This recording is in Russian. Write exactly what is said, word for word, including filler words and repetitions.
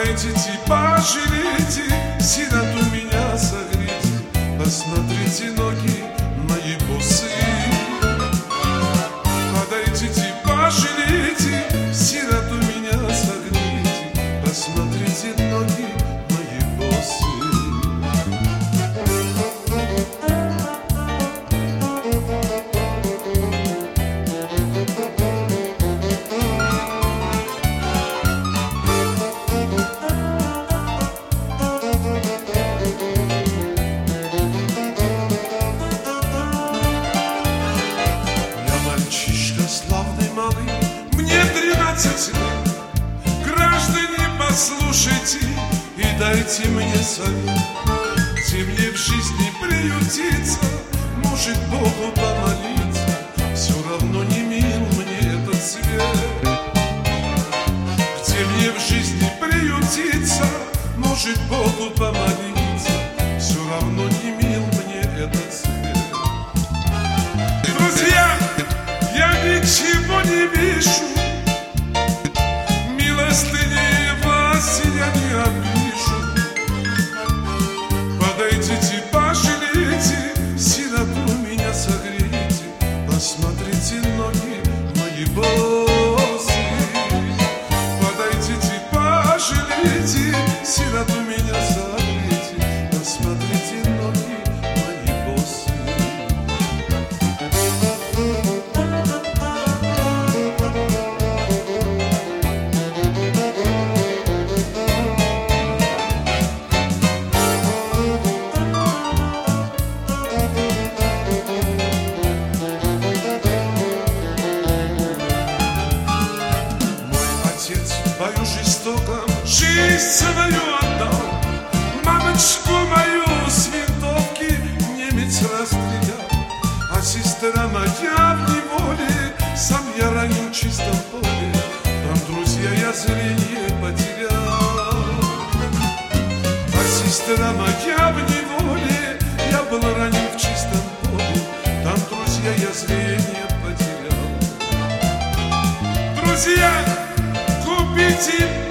Подойдите, пожалейте, сироту меня согрейте, посмотрите ноги мои босые. Подойдите, пожалейте, сироту меня согрейте, посмотрите ноги мои босые. Мне тринадцать лет, граждане, послушайте и дайте мне совет. Где мне в жизни приютиться, может Богу помолиться, все равно не мил мне этот свет. Где мне в жизни приютиться, может Богу помолиться, все равно не мил мне этот свет. Друзья, я ничего не вижу, милостыней вас я не обижу. Подойдите, пожалейте, сироту меня согрейте, посмотрите ноги мои босые. Подойдите, пожалейте, сироту меня согрейте, посмотрите ноги мои босые. Бою жестоком жизнь свою отдал, мамочку мою с винтовки немец расстрелял. А сестра моя в неволе, сам я ранен в чистом поле, там, друзья, я зрение потерял. А сестра моя в неволе, я был ранен в чистом поле, там, друзья, я зрение потерял. Друзья, купите